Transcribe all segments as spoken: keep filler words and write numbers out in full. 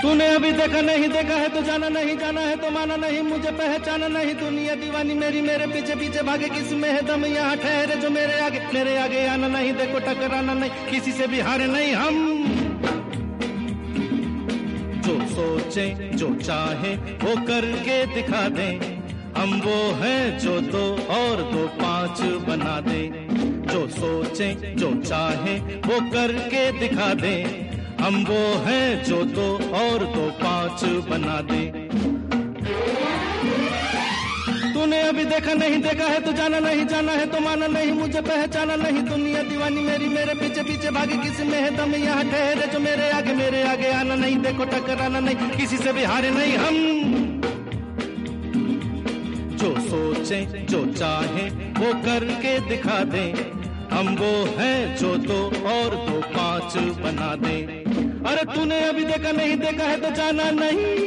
तूने अभी देखा नहीं देखा है तो जाना नहीं, जाना है तो माना नहीं, मुझे पहचाना नहीं, दुनिया दीवानी मेरी मेरे पीछे पीछे भागे, किस में है दम यहाँ ठहरे जो मेरे आगे, मेरे आगे आना नहीं, देखो टकराना नहीं, किसी से भी हारे नहीं हम। जो सोचे जो चाहे वो करके दिखा दे, हम वो हैं जो दो और दो पांच बना दे। जो सोचे जो चाहे वो करके दिखा दे, हम वो हैं जो दो और दो पांच बना दे। तूने अभी देखा नहीं देखा है तो जाना नहीं, जाना है तो माना नहीं, मुझे पहचाना नहीं, दुनिया दीवानी मेरी मेरे पीछे पीछे भागे, किसी में है दम यहाँ ठहरे जो मेरे आगे, मेरे आगे आना नहीं, देखो टकराना नहीं, किसी से भी हारे नहीं हम। जो सोचे जो चाहे वो करके दिखा दे, हम वो हैं जो दो और दो पांच बना दे। अरे तूने अभी देखा नहीं देखा है तो जाना नहीं।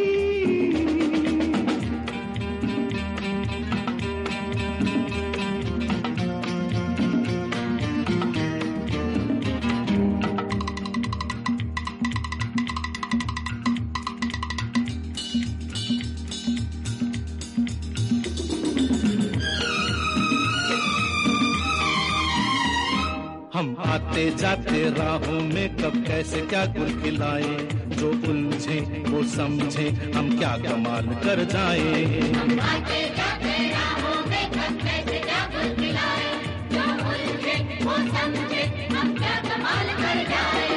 हम आते जाते राहों में कब कैसे क्या गुल खिलाए, जो उलझे वो समझे हम क्या कमाल कर जाए। हम आते जाते राहों में कब कैसे क्या गुल खिलाए, जो उलझे वो समझे हम क्या कमाल कर जाए।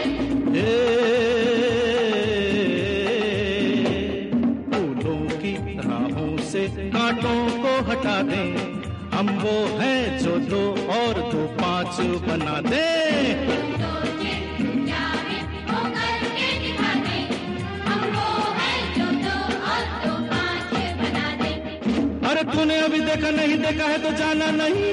फूलों की राहों से कांटों को हटा दें, हम वो हैं जो दो और दो पांच बना दे। अरे तूने अभी देखा नहीं देखा है तो जाना नहीं।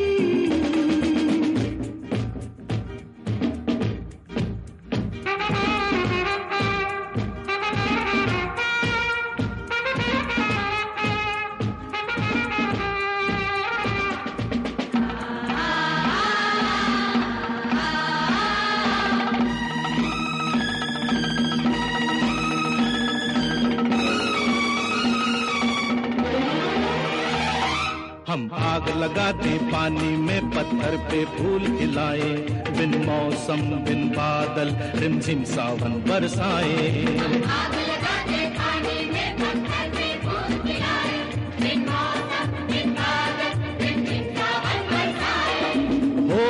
हम आग लगा दे पानी में, पत्थर पे फूल खिलाए, बिन मौसम बिन बादल रिमझिम सावन बरसाए। हम आग लगा दे पानी में, पत्थर पे फूल खिलाए, बिन मौसम बिन बादल रिमझिम सावन बरसाए। हो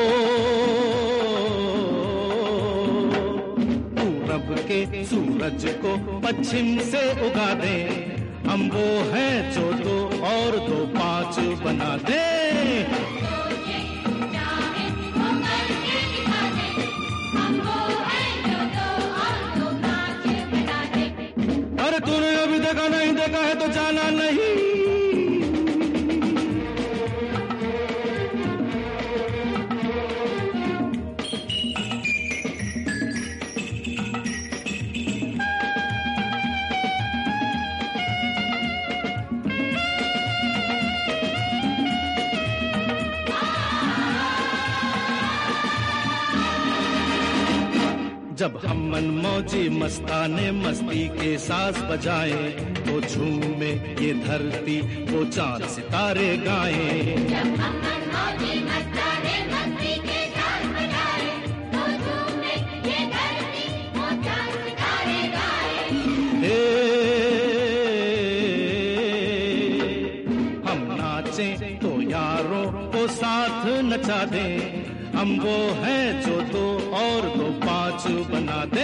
पूरब के सूरज को पश्चिम से उगा दे, हम वो हैं जो दो और दो पांच बना दे। अरे तूने अभी देखा नहीं देखा है तो जाना नहीं। जब हम मनमौजी मस्ताने मस्ती के साज बजाए, तो झूमे ये धरती वो चांद सितारे गाए। जब हम मनमौजी मस्ताने मस्ती के साज बजाए, तो झूमे ये धरती वो चांद सितारे गाए। हे हम नाचे तो यारों को साथ नचा दे, हम वो हैं जो दो और दो पांच बना दे।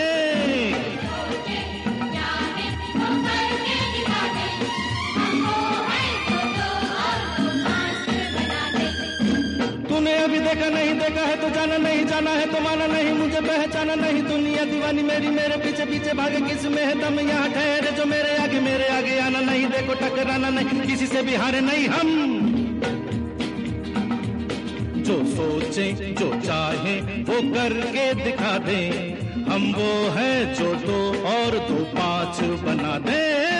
तूने अभी देखा नहीं देखा है तो जाना नहीं, जाना है तो माना नहीं, मुझे पहचाना नहीं, दुनिया दीवानी मेरी मेरे पीछे पीछे भागे, किस में है दम यहाँ ठहरे जो मेरे आगे, मेरे आगे आना नहीं, देखो टकराना नहीं, किसी से भी हारे नहीं हम। जो सोचे जो चाहे वो करके दिखा दे, हम वो हैं जो दो और दो पांच बना दे।